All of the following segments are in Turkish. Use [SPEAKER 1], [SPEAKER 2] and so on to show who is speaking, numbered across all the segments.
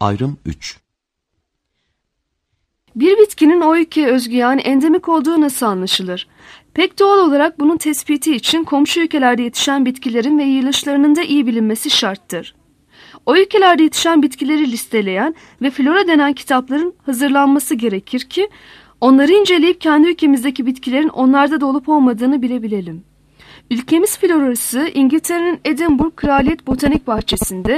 [SPEAKER 1] Ayrım 3.
[SPEAKER 2] Bir bitkinin o ülkeye özgü yani endemik olduğu nasıl anlaşılır? Pek doğal olarak bunun tespiti için komşu ülkelerde yetişen bitkilerin ve yayılışlarının da iyi bilinmesi şarttır. O ülkelerde yetişen bitkileri listeleyen ve flora denen kitapların hazırlanması gerekir ki onları inceleyip kendi ülkemizdeki bitkilerin onlarda da olup olmadığını bilebilelim. Ülkemiz florası İngiltere'nin Edinburgh Kraliyet Botanik Bahçesi'nde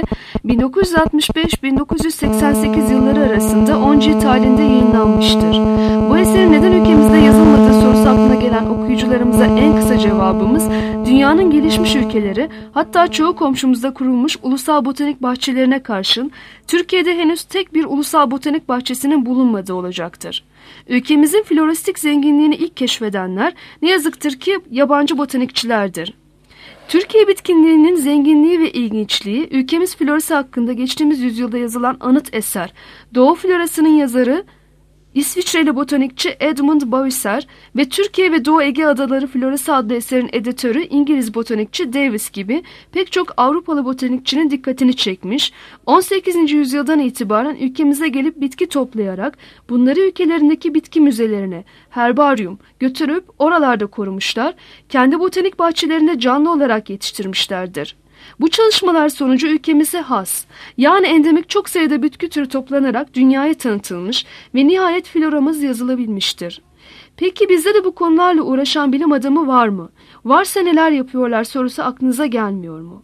[SPEAKER 2] 1965-1988 yılları arasında 10 cilt halinde yayınlanmıştır. Bu eserin neden ülkemizde yazılmadığı sorusu aklına gelen okuyucularımıza en kısa cevabımız dünyanın gelişmiş ülkeleri hatta çoğu komşumuzda kurulmuş ulusal botanik bahçelerine karşın Türkiye'de henüz tek bir ulusal botanik bahçesinin bulunmadığı olacaktır. Ülkemizin florastik zenginliğini ilk keşfedenler ne yazıktır ki yabancı botanikçilerdir. Türkiye bitkinliğinin zenginliği ve ilginçliği ülkemiz florası hakkında geçtiğimiz yüzyılda yazılan anıt eser. Doğu Florası'nın yazarı İsviçreli botanikçi Edmund Bowser ve Türkiye ve Doğu Ege Adaları Florası adlı eserin editörü İngiliz botanikçi Davis gibi pek çok Avrupalı botanikçinin dikkatini çekmiş, 18. yüzyıldan itibaren ülkemize gelip bitki toplayarak bunları ülkelerindeki bitki müzelerine, herbaryum götürüp oralarda korumuşlar, kendi botanik bahçelerinde canlı olarak yetiştirmişlerdir. Bu çalışmalar sonucu ülkemize has, yani endemik çok sayıda bitki türü toplanarak dünyaya tanıtılmış ve nihayet floramız yazılabilmiştir. Peki bizde de bu konularla uğraşan bilim adamı var mı? Varsa neler yapıyorlar sorusu aklınıza gelmiyor mu?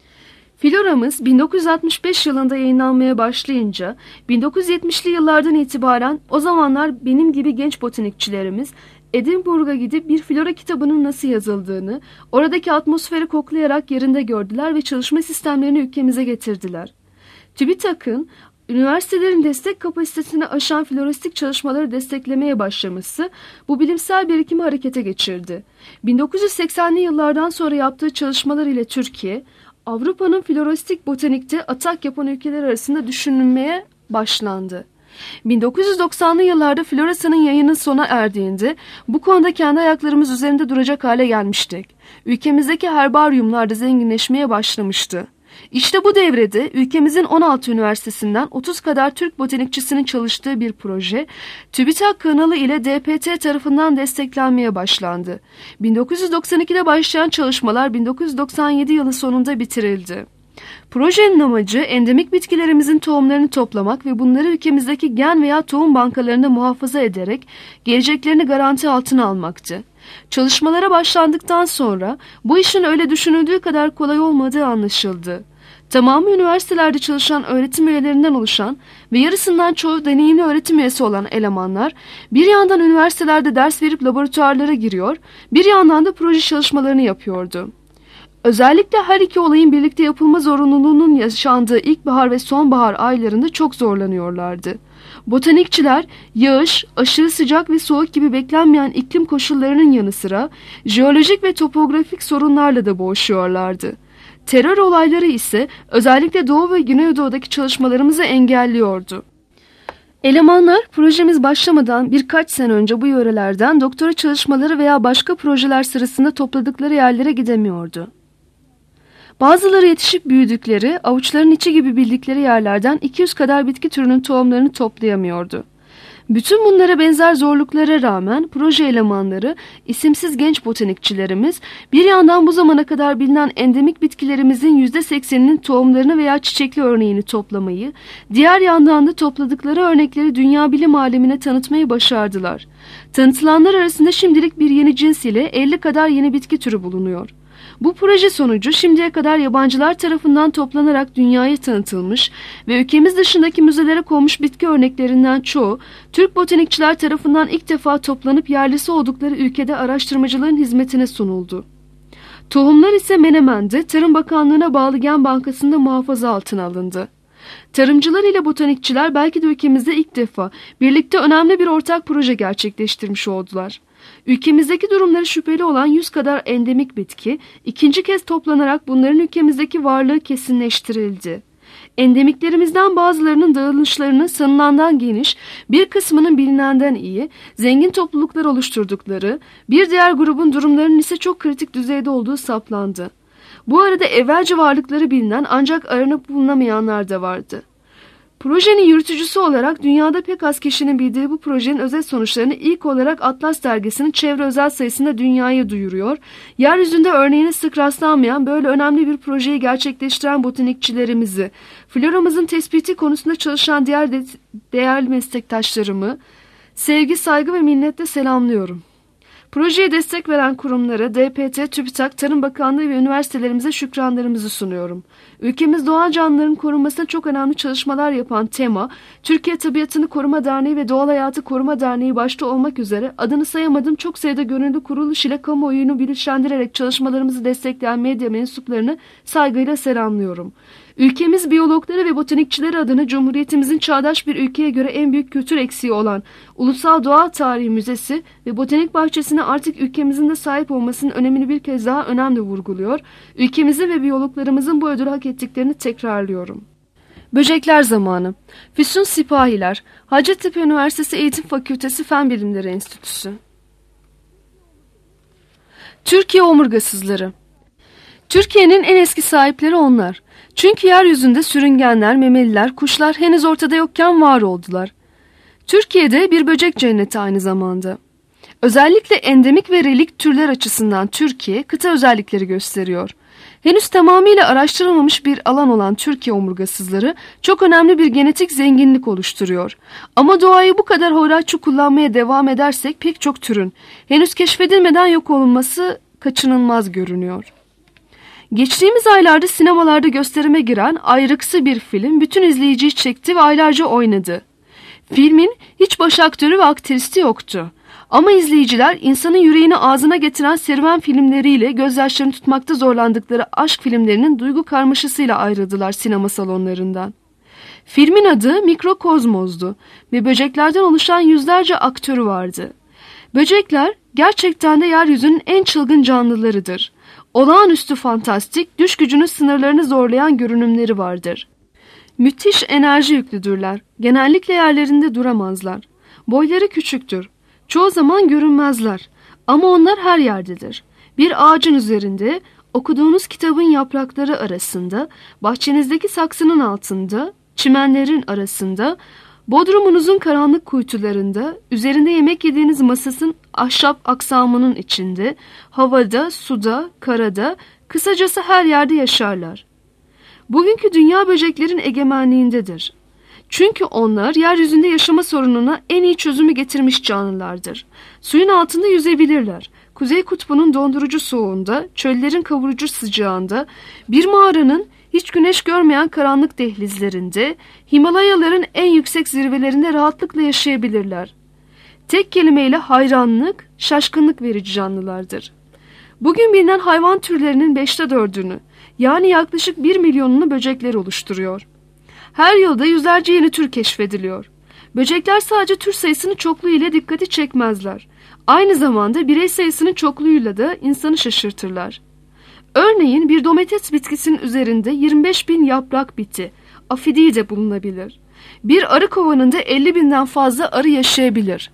[SPEAKER 2] Floramız 1965 yılında yayınlanmaya başlayınca 1970'li yıllardan itibaren o zamanlar benim gibi genç botanikçilerimiz Edinburgh'a gidip bir flora kitabının nasıl yazıldığını, oradaki atmosferi koklayarak yerinde gördüler ve çalışma sistemlerini ülkemize getirdiler. TÜBİTAK'ın üniversitelerin destek kapasitesini aşan florastik çalışmaları desteklemeye başlaması bu bilimsel birikimi harekete geçirdi. 1980'li yıllardan sonra yaptığı çalışmalar ile Türkiye, Avrupa'nın florastik botanikte atak yapan ülkeler arasında düşünülmeye başlandı. 1990'lı yıllarda florasının yayını sona erdiğinde bu konuda kendi ayaklarımız üzerinde duracak hale gelmiştik. Ülkemizdeki herbaryumlar da zenginleşmeye başlamıştı. İşte bu devrede ülkemizin 16 üniversitesinden 30 kadar Türk botanikçisinin çalıştığı bir proje TÜBİTAK kanalı ile DPT tarafından desteklenmeye başlandı. 1992'de başlayan çalışmalar 1997 yılı sonunda bitirildi. Projenin amacı endemik bitkilerimizin tohumlarını toplamak ve bunları ülkemizdeki gen veya tohum bankalarında muhafaza ederek geleceklerini garanti altına almaktı. Çalışmalara başlandıktan sonra bu işin öyle düşünüldüğü kadar kolay olmadığı anlaşıldı. Tamamı üniversitelerde çalışan öğretim üyelerinden oluşan ve yarısından çoğu deneyimli öğretim üyesi olan elemanlar bir yandan üniversitelerde ders verip laboratuvarlara giriyor, bir yandan da proje çalışmalarını yapıyordu. Özellikle her iki olayın birlikte yapılma zorunluluğunun yaşandığı ilkbahar ve sonbahar aylarında çok zorlanıyorlardı. Botanikçiler yağış, aşırı sıcak ve soğuk gibi beklenmeyen iklim koşullarının yanı sıra jeolojik ve topografik sorunlarla da boğuşuyorlardı. Terör olayları ise özellikle Doğu ve Güneydoğu'daki çalışmalarımızı engelliyordu. Elemanlar projemiz başlamadan birkaç sene önce bu yörelerden doktora çalışmaları veya başka projeler sırasında topladıkları yerlere gidemiyordu. Bazıları yetişip büyüdükleri, avuçların içi gibi bildikleri yerlerden 200 kadar bitki türünün tohumlarını toplayamıyordu. Bütün bunlara benzer zorluklara rağmen proje elemanları, isimsiz genç botanikçilerimiz bir yandan bu zamana kadar bilinen endemik bitkilerimizin %80'inin tohumlarını veya çiçekli örneğini toplamayı, diğer yandan da topladıkları örnekleri dünya bilim alemine tanıtmayı başardılar. Tanıtılanlar arasında şimdilik bir yeni cins ile 50 kadar yeni bitki türü bulunuyor. Bu proje sonucu şimdiye kadar yabancılar tarafından toplanarak dünyaya tanıtılmış ve ülkemiz dışındaki müzelere konmuş bitki örneklerinden çoğu Türk botanikçiler tarafından ilk defa toplanıp yerlisi oldukları ülkede araştırmacıların hizmetine sunuldu. Tohumlar ise Menemen'de Tarım Bakanlığı'na bağlı Gen Bankası'nda muhafaza altına alındı. Tarımcılar ile botanikçiler belki de ülkemizde ilk defa birlikte önemli bir ortak proje gerçekleştirmiş oldular. Ülkemizdeki durumları şüpheli olan 100 kadar endemik bitki ikinci kez toplanarak bunların ülkemizdeki varlığı kesinleştirildi. Endemiklerimizden bazılarının dağılışlarının sanılandan geniş, bir kısmının bilinenden iyi, zengin topluluklar oluşturdukları, bir diğer grubun durumlarının ise çok kritik düzeyde olduğu saptandı. Bu arada evvelce varlıkları bilinen ancak aranıp bulunamayanlar da vardı. Projenin yürütücüsü olarak dünyada pek az kişinin bildiği bu projenin özet sonuçlarını ilk olarak Atlas dergisinin çevre özel sayısında dünyaya duyuruyor. Yeryüzünde örneğine sık rastlanmayan böyle önemli bir projeyi gerçekleştiren botanikçilerimizi, floramızın tespiti konusunda çalışan diğer değerli meslektaşlarımı sevgi, saygı ve minnetle selamlıyorum. Projeye destek veren kurumlara, DPT, TÜBİTAK, Tarım Bakanlığı ve üniversitelerimize şükranlarımızı sunuyorum. Ülkemiz doğal canlıların korunmasına çok önemli çalışmalar yapan TEMA, Türkiye Tabiatını Koruma Derneği ve Doğal Hayatı Koruma Derneği başta olmak üzere adını sayamadığım çok sayıda gönüllü kuruluş ile kamuoyunu bilinçlendirerek çalışmalarımızı destekleyen medya mensuplarını saygıyla selamlıyorum. Ülkemiz biyologları ve botanikçileri adına Cumhuriyetimizin çağdaş bir ülkeye göre en büyük kültür eksiği olan Ulusal Doğa Tarihi Müzesi ve Botanik Bahçesi'ne artık ülkemizin de sahip olmasının önemini bir kez daha önemli vurguluyor. Ülkemizin ve biyologlarımızın bu ödülü hak ettiklerini tekrarlıyorum. Böcekler zamanı. Füsun Sipahiler, Hacettepe Üniversitesi Eğitim Fakültesi Fen Bilimleri Enstitüsü. Türkiye omurgasızları. Türkiye'nin en eski sahipleri onlar. Çünkü yeryüzünde sürüngenler, memeliler, kuşlar henüz ortada yokken var oldular. Türkiye'de bir böcek cenneti aynı zamanda. Özellikle endemik ve relik türler açısından Türkiye kıta özellikleri gösteriyor. Henüz tamamıyla araştırılmamış bir alan olan Türkiye omurgasızları çok önemli bir genetik zenginlik oluşturuyor. Ama doğayı bu kadar hoyratça kullanmaya devam edersek pek çok türün henüz keşfedilmeden yok olunması kaçınılmaz görünüyor. Geçtiğimiz aylarda sinemalarda gösterime giren ayrıksı bir film bütün izleyiciyi çekti ve aylarca oynadı. Filmin hiç baş aktörü ve aktristi yoktu. Ama izleyiciler insanın yüreğini ağzına getiren serüven filmleriyle gözyaşlarını tutmakta zorlandıkları aşk filmlerinin duygu karmaşasıyla ayrıldılar sinema salonlarından. Filmin adı Mikrokozmos'du ve böceklerden oluşan yüzlerce aktörü vardı. Böcekler gerçekten de yeryüzünün en çılgın canlılarıdır. Olağanüstü fantastik, düş gücünün sınırlarını zorlayan görünümleri vardır. Müthiş enerji yüklüdürler. Genellikle yerlerinde duramazlar. Boyları küçüktür. Çoğu zaman görünmezler. Ama onlar her yerdedir. Bir ağacın üzerinde, okuduğunuz kitabın yaprakları arasında, bahçenizdeki saksının altında, çimenlerin arasında, bodrumunuzun karanlık kuytularında, üzerinde yemek yediğiniz masasın ahşap aksamının içinde, havada, suda, karada, kısacası her yerde yaşarlar. Bugünkü dünya böceklerin egemenliğindedir. Çünkü onlar yeryüzünde yaşama sorununa en iyi çözümü getirmiş canlılardır. Suyun altında yüzebilirler. Kuzey kutbunun dondurucu soğuğunda, çöllerin kavurucu sıcağında, bir mağaranın hiç güneş görmeyen karanlık dehlizlerinde, Himalayaların en yüksek zirvelerinde rahatlıkla yaşayabilirler. Tek kelimeyle hayranlık, şaşkınlık verici canlılardır. Bugün bilinen hayvan türlerinin 4'ünü, yani yaklaşık 1 milyonunu böcekler oluşturuyor. Her yılda yüzlerce yeni tür keşfediliyor. Böcekler sadece tür sayısının çokluğu ile dikkati çekmezler. Aynı zamanda birey sayısının çokluğuyla da insanı şaşırtırlar. Örneğin bir domates bitkisinin üzerinde 25.000 yaprak biti, afidii de bulunabilir. Bir arı kovanında 50.000'den fazla arı yaşayabilir.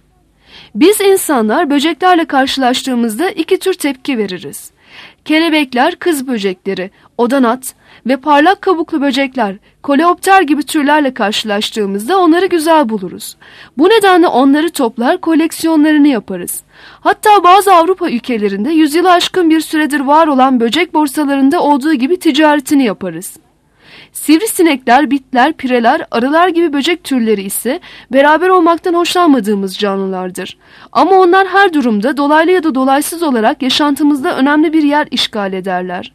[SPEAKER 2] Biz insanlar böceklerle karşılaştığımızda iki tür tepki veririz. Kelebekler, kız böcekleri, odanat ve parlak kabuklu böcekler, koleopter gibi türlerle karşılaştığımızda onları güzel buluruz. Bu nedenle onları toplar, koleksiyonlarını yaparız. Hatta bazı Avrupa ülkelerinde yüzyılı aşkın bir süredir var olan böcek borsalarında olduğu gibi ticaretini yaparız. Sivrisinekler, bitler, pireler, arılar gibi böcek türleri ise beraber olmaktan hoşlanmadığımız canlılardır. Ama onlar her durumda dolaylı ya da dolaysız olarak yaşantımızda önemli bir yer işgal ederler.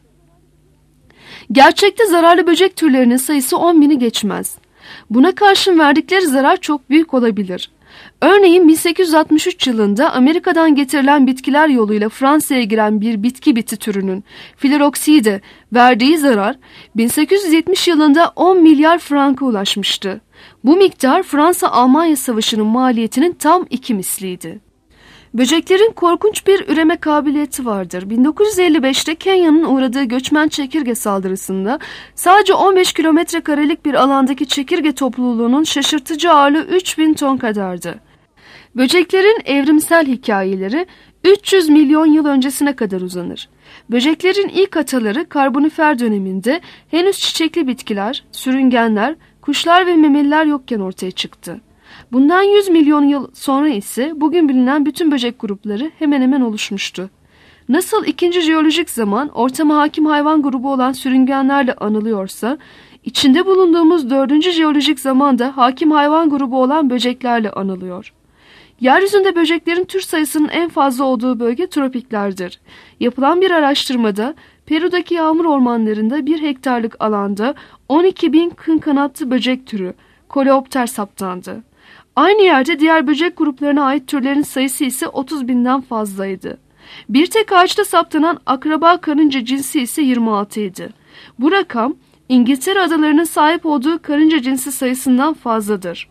[SPEAKER 2] Gerçekte zararlı böcek türlerinin sayısı 10.000'i geçmez. Buna karşın verdikleri zarar çok büyük olabilir. Örneğin 1863 yılında Amerika'dan getirilen bitkiler yoluyla Fransa'ya giren bir bitki biti türünün Phlyroxide verdiği zarar 1870 yılında 10 milyar franka ulaşmıştı. Bu miktar Fransa-Almanya Savaşı'nın maliyetinin tam 2 misliydi. Böceklerin korkunç bir üreme kabiliyeti vardır. 1955'te Kenya'nın uğradığı göçmen çekirge saldırısında sadece 15 kilometre karelik bir alandaki çekirge topluluğunun şaşırtıcı ağırlığı 3000 ton kadardı. Böceklerin evrimsel hikayeleri 300 milyon yıl öncesine kadar uzanır. Böceklerin ilk ataları Karbonifer döneminde henüz çiçekli bitkiler, sürüngenler, kuşlar ve memeliler yokken ortaya çıktı. Bundan 100 milyon yıl sonra ise bugün bilinen bütün böcek grupları hemen hemen oluşmuştu. Nasıl ikinci jeolojik zaman ortama hakim hayvan grubu olan sürüngenlerle anılıyorsa, içinde bulunduğumuz dördüncü jeolojik zamanda hakim hayvan grubu olan böceklerle anılıyor. Yeryüzünde böceklerin tür sayısının en fazla olduğu bölge tropiklerdir. Yapılan bir araştırmada Peru'daki yağmur ormanlarında 1 hektarlık alanda 12.000 kın kanatlı böcek türü Coleopter saptandı. Aynı yerde diğer böcek gruplarına ait türlerin sayısı ise 30.000'den fazlaydı. Bir tek ağaçta saptanan akraba karınca cinsi ise 26 idi. Bu rakam İngiltere adalarının sahip olduğu karınca cinsi sayısından fazladır.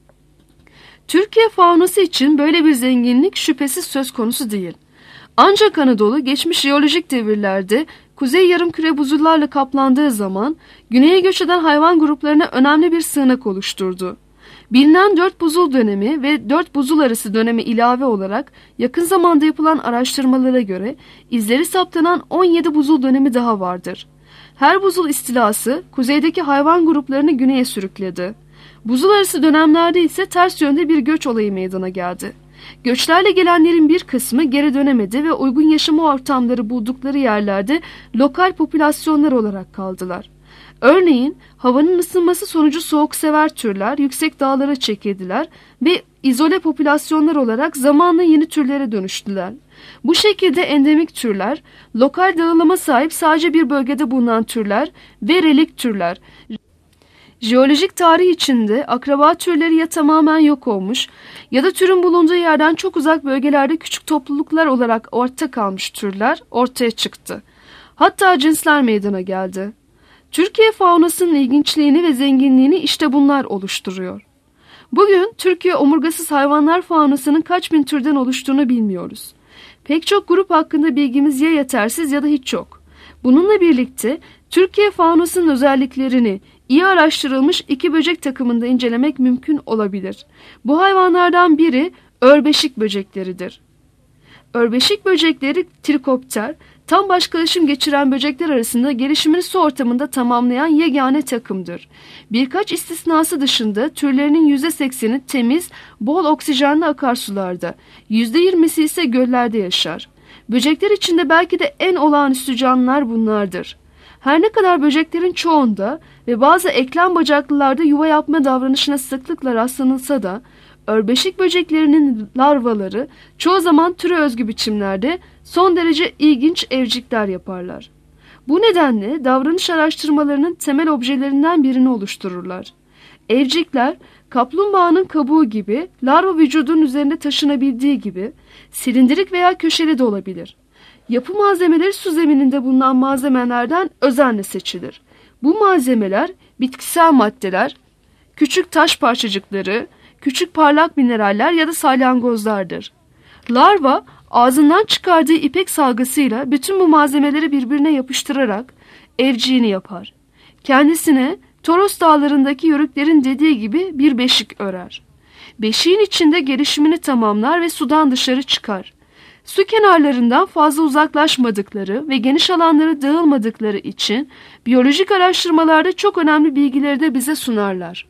[SPEAKER 2] Türkiye faunası için böyle bir zenginlik şüphesiz söz konusu değil. Ancak Anadolu geçmiş jeolojik devirlerde kuzey yarımküre buzullarla kaplandığı zaman güneye göç eden hayvan gruplarına önemli bir sığınak oluşturdu. Bilinen 4 buzul dönemi ve 4 buzul arası dönemi ilave olarak yakın zamanda yapılan araştırmalara göre izleri saptanan 17 buzul dönemi daha vardır. Her buzul istilası kuzeydeki hayvan gruplarını güneye sürükledi. Buzul arası dönemlerde ise ters yönde bir göç olayı meydana geldi. Göçlerle gelenlerin bir kısmı geri dönemedi ve uygun yaşama ortamları buldukları yerlerde lokal popülasyonlar olarak kaldılar. Örneğin havanın ısınması sonucu soğuksever türler yüksek dağlara çekildiler ve izole popülasyonlar olarak zamanla yeni türlere dönüştüler. Bu şekilde endemik türler, lokal dağılıma sahip sadece bir bölgede bulunan türler ve relikt türler. Jeolojik tarih içinde akraba türleri ya tamamen yok olmuş ya da türün bulunduğu yerden çok uzak bölgelerde küçük topluluklar olarak ortak kalmış türler ortaya çıktı. Hatta cinsler meydana geldi. Türkiye faunasının ilginçliğini ve zenginliğini işte bunlar oluşturuyor. Bugün Türkiye omurgasız hayvanlar faunasının kaç bin türden oluştuğunu bilmiyoruz. Pek çok grup hakkında bilgimiz ya yetersiz ya da hiç yok. Bununla birlikte Türkiye faunasının özelliklerini iyi araştırılmış 2 böcek takımında incelemek mümkün olabilir. Bu hayvanlardan biri örbeşik böcekleridir. Örbeşik böcekleri trikopter, tam başkalaşım geçiren böcekler arasında gelişimini su ortamında tamamlayan yegane takımdır. Birkaç istisnası dışında türlerinin %80'i temiz, bol oksijenli akarsularda, %20'si ise göllerde yaşar. Böcekler içinde belki de en olağanüstü canlılar bunlardır. Her ne kadar böceklerin çoğunda ve bazı eklem bacaklılarda yuva yapma davranışına sıklıkla rastlanılsa da, örbeşik böceklerinin larvaları çoğu zaman türe özgü biçimlerde son derece ilginç evcikler yaparlar. Bu nedenle davranış araştırmalarının temel objelerinden birini oluştururlar. Evcikler, kaplumbağanın kabuğu gibi larva vücudunun üzerinde taşınabildiği gibi silindirik veya köşeli de olabilir. Yapı malzemeleri su zemininde bulunan malzemelerden özenle seçilir. Bu malzemeler bitkisel maddeler, küçük taş parçacıkları, küçük parlak mineraller ya da salyangozlardır. Larva ağzından çıkardığı ipek salgısıyla bütün bu malzemeleri birbirine yapıştırarak evciğini yapar. Kendisine Toros dağlarındaki yörüklerin dediği gibi bir beşik örer. Beşiğin içinde gelişimini tamamlar ve sudan dışarı çıkar. Su kenarlarından fazla uzaklaşmadıkları ve geniş alanlara dağılmadıkları için biyolojik araştırmalarda çok önemli bilgileri de bize sunarlar.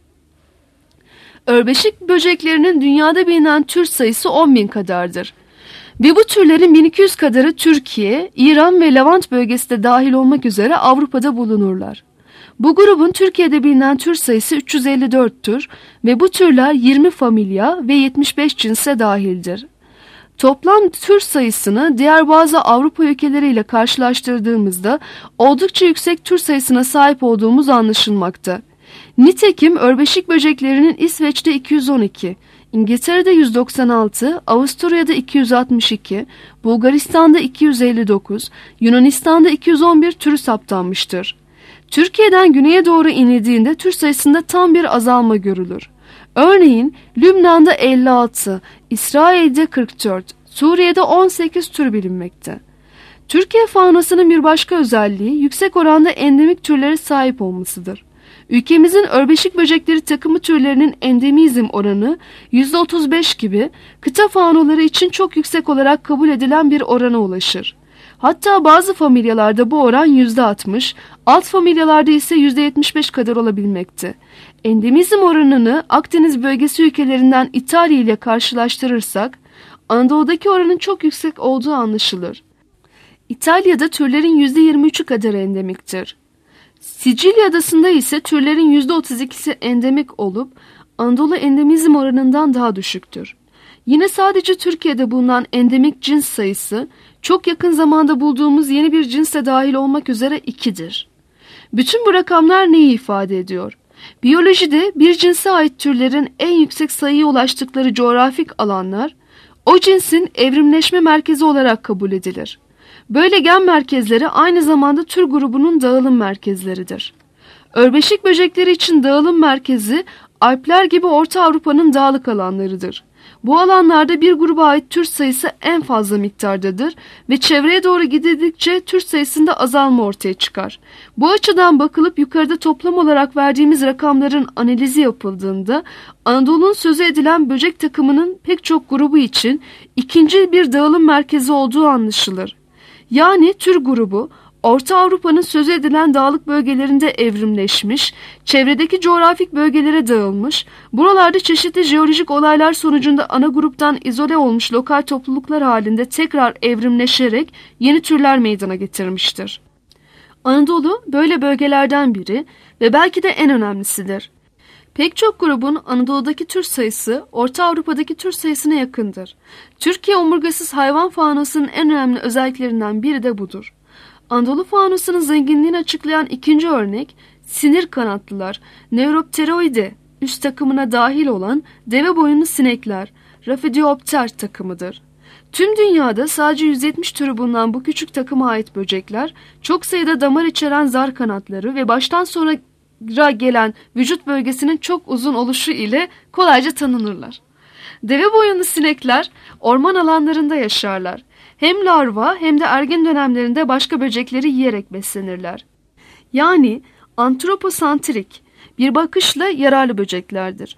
[SPEAKER 2] Örbeşik böceklerinin dünyada bilinen tür sayısı 10.000 kadardır. Ve bu türlerin 1200 kadarı Türkiye, İran ve Levant bölgesi de dahil olmak üzere Avrupa'da bulunurlar. Bu grubun Türkiye'de bilinen tür sayısı 354'tür ve bu türler 20 familya ve 75 cinse dahildir. Toplam tür sayısını diğer bazı Avrupa ülkeleriyle karşılaştırdığımızda oldukça yüksek tür sayısına sahip olduğumuz anlaşılmakta. Nitekim örbeşik böceklerinin İsveç'te 212, İngiltere'de 196, Avusturya'da 262, Bulgaristan'da 259, Yunanistan'da 211 türü saptanmıştır. Türkiye'den güneye doğru inildiğinde tür sayısında tam bir azalma görülür. Örneğin Lübnan'da 56, İsrail'de 44, Suriye'de 18 tür bilinmekte. Türkiye faunasının bir başka özelliği yüksek oranda endemik türlere sahip olmasıdır. Ülkemizin örbeşik böcekleri takımı türlerinin endemizm oranı %35 gibi kıta faunaları için çok yüksek olarak kabul edilen bir orana ulaşır. Hatta bazı familyalarda bu oran %60, alt familyalarda ise %75 kadar olabilmekte. Endemizm oranını Akdeniz bölgesi ülkelerinden İtalya ile karşılaştırırsak, Anadolu'daki oranın çok yüksek olduğu anlaşılır. İtalya'da türlerin %23'ü kadar endemiktir. Sicilya adasında ise türlerin %32'si endemik olup, Anadolu endemizm oranından daha düşüktür. Yine sadece Türkiye'de bulunan endemik cins sayısı, çok yakın zamanda bulduğumuz yeni bir cinsle dahil olmak üzere 2'dir. Bütün bu rakamlar neyi ifade ediyor? Biyolojide bir cinse ait türlerin en yüksek sayıya ulaştıkları coğrafik alanlar, o cinsin evrimleşme merkezi olarak kabul edilir. Böyle gen merkezleri aynı zamanda tür grubunun dağılım merkezleridir. Örbeşik böcekleri için dağılım merkezi, Alpler gibi Orta Avrupa'nın dağlık alanlarıdır. Bu alanlarda bir gruba ait tür sayısı en fazla miktardadır ve çevreye doğru gidildikçe tür sayısında azalma ortaya çıkar. Bu açıdan bakılıp yukarıda toplam olarak verdiğimiz rakamların analizi yapıldığında Anadolu'nun sözü edilen böcek takımının pek çok grubu için ikinci bir dağılım merkezi olduğu anlaşılır. Yani tür grubu Orta Avrupa'nın sözü edilen dağlık bölgelerinde evrimleşmiş, çevredeki coğrafik bölgelere dağılmış, buralarda çeşitli jeolojik olaylar sonucunda ana gruptan izole olmuş lokal topluluklar halinde tekrar evrimleşerek yeni türler meydana getirmiştir. Anadolu böyle bölgelerden biri ve belki de en önemlisidir. Pek çok grubun Anadolu'daki tür sayısı Orta Avrupa'daki tür sayısına yakındır. Türkiye omurgasız hayvan faunosunun en önemli özelliklerinden biri de budur. Anadolu faunosunun zenginliğini açıklayan ikinci örnek, sinir kanatlılar, Neuropteroide üst takımına dahil olan deve boyunlu sinekler, Raphidiopter takımıdır. Tüm dünyada sadece 170 türü bulunan bu küçük takıma ait böcekler, çok sayıda damar içeren zar kanatları ve baştan sona gelen vücut bölgesinin çok uzun oluşu ile kolayca tanınırlar. Deve boyunlu sinekler orman alanlarında yaşarlar. Hem larva hem de ergen dönemlerinde başka böcekleri yiyerek beslenirler. Yani antroposantrik bir bakışla yararlı böceklerdir.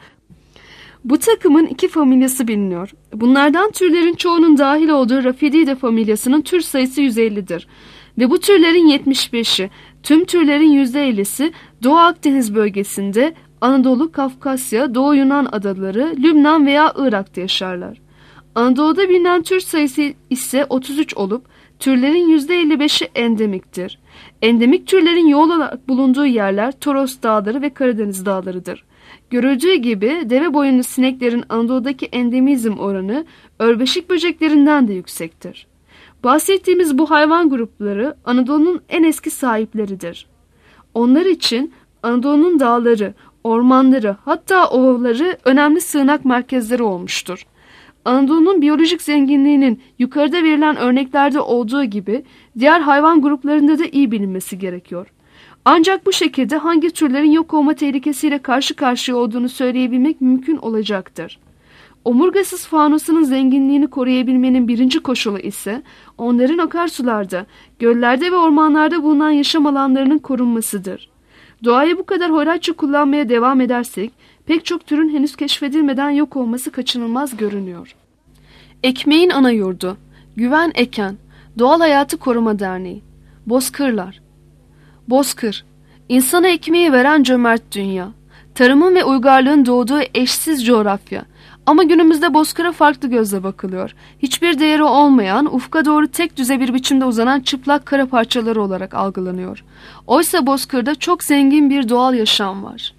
[SPEAKER 2] Bu takımın iki familyası biliniyor. Bunlardan türlerin çoğunun dahil olduğu Rhaphididae familyasının tür sayısı 150'dir. Ve bu türlerin 75'i, tüm türlerin %50'si Doğu Akdeniz bölgesinde, Anadolu, Kafkasya, Doğu Yunan adaları, Lübnan veya Irak'ta yaşarlar. Anadolu'da bilinen tür sayısı ise 33 olup türlerin %55'i endemiktir. Endemik türlerin yoğun olarak bulunduğu yerler Toros Dağları ve Karadeniz Dağları'dır. Görüldüğü gibi deve boyunlu sineklerin Anadolu'daki endemizm oranı örbeşik böceklerinden de yüksektir. Bahsettiğimiz bu hayvan grupları Anadolu'nun en eski sahipleridir. Onlar için Anadolu'nun dağları, ormanları hatta ovaları önemli sığınak merkezleri olmuştur. Anadolu'nun biyolojik zenginliğinin yukarıda verilen örneklerde olduğu gibi diğer hayvan gruplarında da iyi bilinmesi gerekiyor. Ancak bu şekilde hangi türlerin yok olma tehlikesiyle karşı karşıya olduğunu söyleyebilmek mümkün olacaktır. Omurgasız faunosunun zenginliğini koruyabilmenin birinci koşulu ise onların akarsularda, göllerde ve ormanlarda bulunan yaşam alanlarının korunmasıdır. Doğayı bu kadar hoyratça kullanmaya devam edersek pek çok türün henüz keşfedilmeden yok olması kaçınılmaz görünüyor. Ekmeğin ana yurdu, Güven Eken, Doğal Hayatı Koruma Derneği, Bozkırlar. Bozkır, insana ekmeği veren cömert dünya, tarımın ve uygarlığın doğduğu eşsiz coğrafya. Ama günümüzde bozkıra farklı gözle bakılıyor. Hiçbir değeri olmayan, ufka doğru tek düze bir biçimde uzanan çıplak kara parçaları olarak algılanıyor. Oysa bozkırda çok zengin bir doğal yaşam var.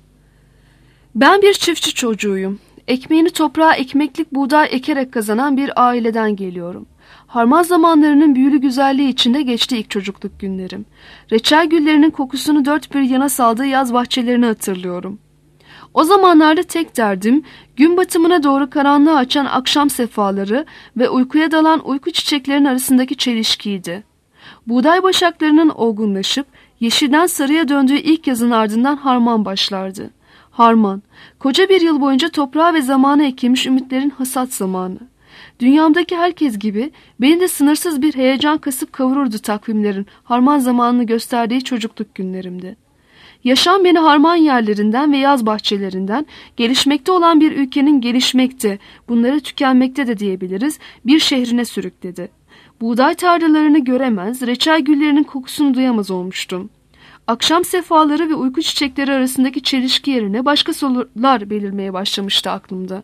[SPEAKER 2] Ben bir çiftçi çocuğuyum. Ekmeğini toprağa ekmeklik buğday ekerek kazanan bir aileden geliyorum. Harman zamanlarının büyülü güzelliği içinde geçti ilk çocukluk günlerim. Reçel güllerinin kokusunu dört bir yana saldığı yaz bahçelerini hatırlıyorum. O zamanlarda tek derdim, gün batımına doğru karanlığı açan akşam sefaları ve uykuya dalan uyku çiçeklerinin arasındaki çelişkiydi. Buğday başaklarının olgunlaşıp yeşilden sarıya döndüğü ilk yazın ardından harman başlardı. Harman, koca bir yıl boyunca toprağa ve zamana ekilmiş ümitlerin hasat zamanı. Dünyamdaki herkes gibi beni de sınırsız bir heyecan kasıp kavururdu takvimlerin harman zamanını gösterdiği çocukluk günlerimde. Yaşam beni harman yerlerinden ve yaz bahçelerinden, gelişmekte olan bir ülkenin gelişmekte, bunları tükenmekte de diyebiliriz, bir şehrine sürükledi. Buğday tarlalarını göremez, reçel güllerinin kokusunu duyamaz olmuştum. Akşam sefaları ve uyku çiçekleri arasındaki çelişki yerine başka sorular belirmeye başlamıştı aklımda.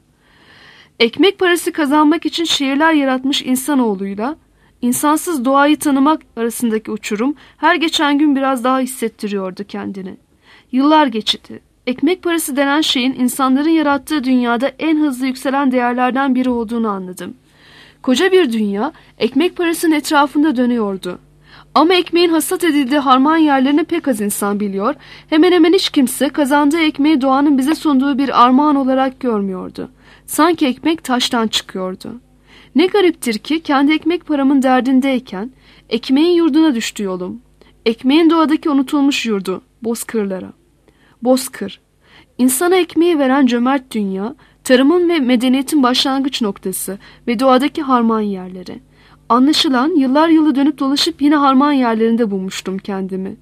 [SPEAKER 2] Ekmek parası kazanmak için şehirler yaratmış insanoğluyla insansız doğayı tanımak arasındaki uçurum her geçen gün biraz daha hissettiriyordu kendini. Yıllar geçti. Ekmek parası denen şeyin insanların yarattığı dünyada en hızlı yükselen değerlerden biri olduğunu anladım. Koca bir dünya ekmek parasının etrafında dönüyordu. Ama ekmeğin hasat edildiği harman yerlerini pek az insan biliyor, hemen hemen hiç kimse kazandığı ekmeği doğanın bize sunduğu bir armağan olarak görmüyordu. Sanki ekmek taştan çıkıyordu. Ne gariptir ki kendi ekmek paramın derdindeyken ekmeğin yurduna düştü yolum. Ekmeğin doğadaki unutulmuş yurdu, bozkırlara. Bozkır, insana ekmeği veren cömert dünya, tarımın ve medeniyetin başlangıç noktası ve doğadaki harman yerleri. Anlaşılan yıllar yılı dönüp dolaşıp yine harman yerlerinde bulmuştum kendimi.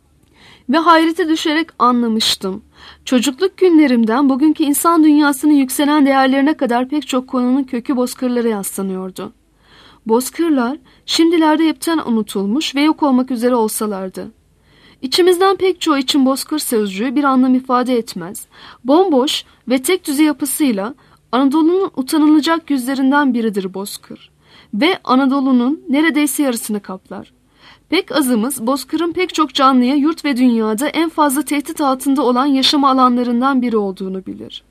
[SPEAKER 2] Ve hayrete düşerek anlamıştım. Çocukluk günlerimden bugünkü insan dünyasının yükselen değerlerine kadar pek çok konunun kökü bozkırlara yaslanıyordu. Bozkırlar şimdilerde hepten unutulmuş ve yok olmak üzere olsalardı. İçimizden pek çoğu için bozkır sözcüğü bir anlam ifade etmez. Bomboş ve tek düze yapısıyla Anadolu'nun utanılacak yüzlerinden biridir bozkır. Ve Anadolu'nun neredeyse yarısını kaplar. Pek azımız bozkırın pek çok canlıya yurt ve dünyada en fazla tehdit altında olan yaşama alanlarından biri olduğunu bilir.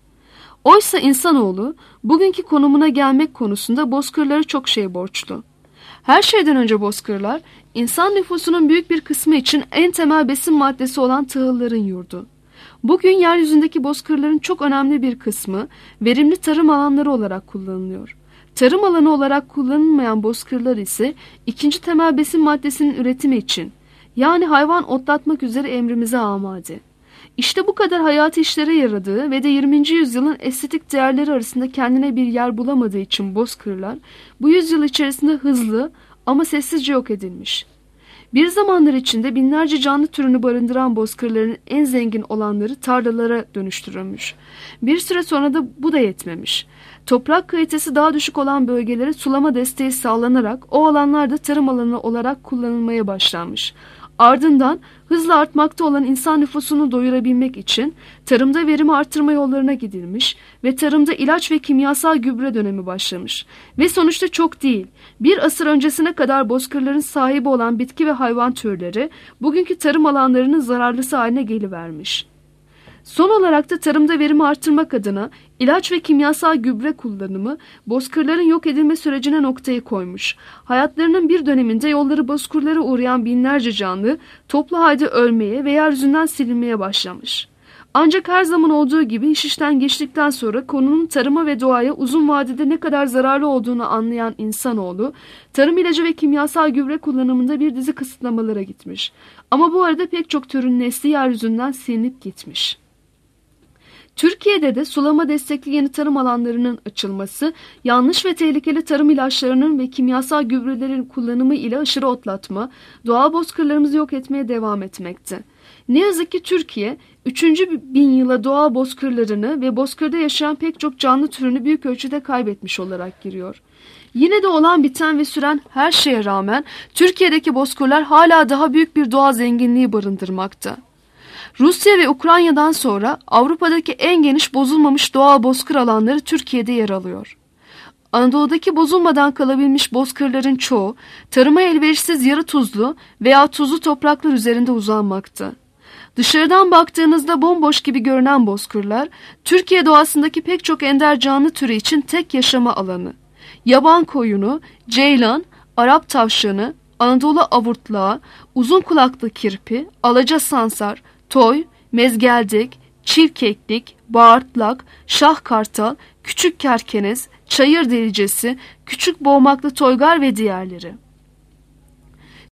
[SPEAKER 2] Oysa insanoğlu bugünkü konumuna gelmek konusunda bozkırlara çok şey borçlu. Her şeyden önce bozkırlar, insan nüfusunun büyük bir kısmı için en temel besin maddesi olan tahılların yurdu. Bugün yeryüzündeki bozkırların çok önemli bir kısmı verimli tarım alanları olarak kullanılıyor. Tarım alanı olarak kullanılmayan bozkırlar ise ikinci temel besin maddesinin üretimi için, yani hayvan otlatmak üzere emrimize amade. İşte bu kadar hayati işlere yaradığı ve de 20. yüzyılın estetik değerleri arasında kendine bir yer bulamadığı için bozkırlar bu yüzyıl içerisinde hızlı ama sessizce yok edilmiş. Bir zamanlar içinde binlerce canlı türünü barındıran bozkırların en zengin olanları tarlalara dönüştürülmüş. Bir süre sonra da bu da yetmemiş. Toprak kalitesi daha düşük olan bölgelere sulama desteği sağlanarak o alanlarda tarım alanı olarak kullanılmaya başlanmış. Ardından hızla artmakta olan insan nüfusunu doyurabilmek için tarımda verimi artırma yollarına gidilmiş ve tarımda ilaç ve kimyasal gübre dönemi başlamış. Ve sonuçta çok değil, bir asır öncesine kadar bozkırların sahibi olan bitki ve hayvan türleri bugünkü tarım alanlarının zararlısı haline gelivermiş. Son olarak da tarımda verimi artırmak adına ilaç ve kimyasal gübre kullanımı bozkırların yok edilme sürecine noktayı koymuş. Hayatlarının bir döneminde yolları bozkırlara uğrayan binlerce canlı toplu halde ölmeye ve yeryüzünden silinmeye başlamış. Ancak her zaman olduğu gibi iş işten geçtikten sonra konunun tarıma ve doğaya uzun vadede ne kadar zararlı olduğunu anlayan insanoğlu, tarım ilacı ve kimyasal gübre kullanımında bir dizi kısıtlamalara gitmiş. Ama bu arada pek çok türün nesli yeryüzünden silinip gitmiş. Türkiye'de de sulama destekli yeni tarım alanlarının açılması, yanlış ve tehlikeli tarım ilaçlarının ve kimyasal gübrelerin kullanımı ile aşırı otlatma, doğal bozkırlarımızı yok etmeye devam etmekte. Ne yazık ki Türkiye, 3. bin yıla doğal bozkırlarını ve bozkırda yaşayan pek çok canlı türünü büyük ölçüde kaybetmiş olarak giriyor. Yine de olan biten ve süren her şeye rağmen Türkiye'deki bozkırlar hala daha büyük bir doğal zenginliği barındırmakta. Rusya ve Ukrayna'dan sonra Avrupa'daki en geniş bozulmamış doğal bozkır alanları Türkiye'de yer alıyor. Anadolu'daki bozulmadan kalabilmiş bozkırların çoğu tarıma elverişsiz yarı tuzlu veya tuzlu topraklar üzerinde uzanmakta. Dışarıdan baktığınızda bomboş gibi görünen bozkırlar, Türkiye doğasındaki pek çok ender canlı türü için tek yaşama alanı. Yaban koyunu, ceylan, Arap tavşanı, Anadolu avurtlağı, uzun kulaklı kirpi, alaca sansar, toy, mezgeldek, çirkeklik, bağırtlak, şah kartal, küçük kerkenez, çayır delicesi, küçük boğmaklı toygar ve diğerleri.